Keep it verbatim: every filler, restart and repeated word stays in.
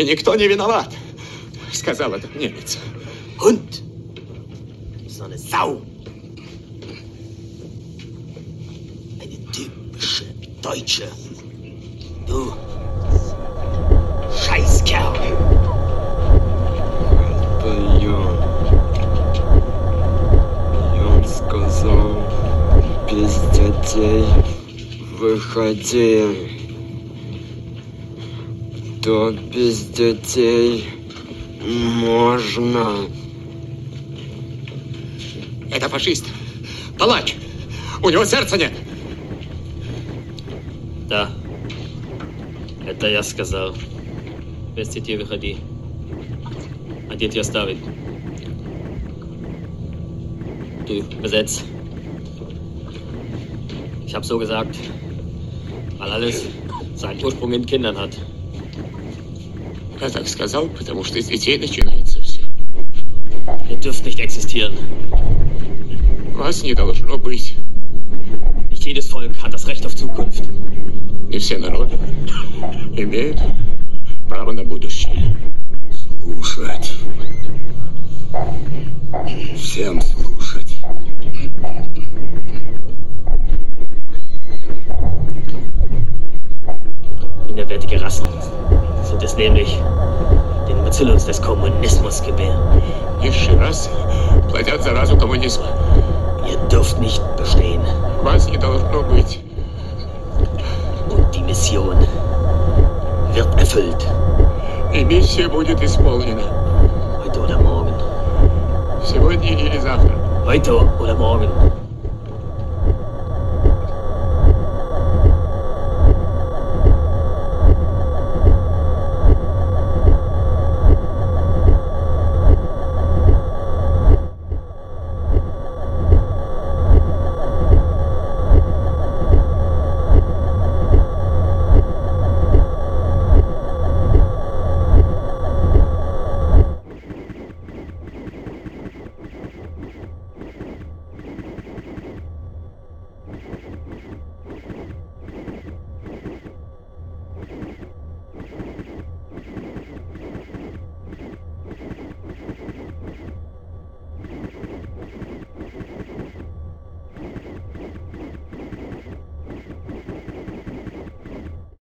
И никто не виноват, сказал этот немец. Hund. So eine Sau. Eine typische Deutsche. Du Scheißkerl. Я... Я сказал, без детей выходи. То без детей можно. Это фашист. Палач. У него сердца нет. Да. Это я сказал. Без детей выходи. А дети оставить. Du, besetz. Ich habe so gesagt, weil alles seinen Ursprung in Kindern hat. Я так сказал, потому что из детей начинается все. Ihr dürft nicht existieren. Вас не должно быть. Nicht jedes Volk hat das Recht auf Zukunft. Не все народы имеют право на будущее. Слушать. Всем слушать. Minderwertige Rassen sind es nämlich, den Bacillus des Kommunismus gebären. Низшие расы плодят заразу коммунизма. Ihr dürft nicht bestehen. Вас не должно быть. Und die Mission wird erfüllt. И миссия будет исполнена. Heute oder morgen. Сегодня или завтра. Heute oder morgen.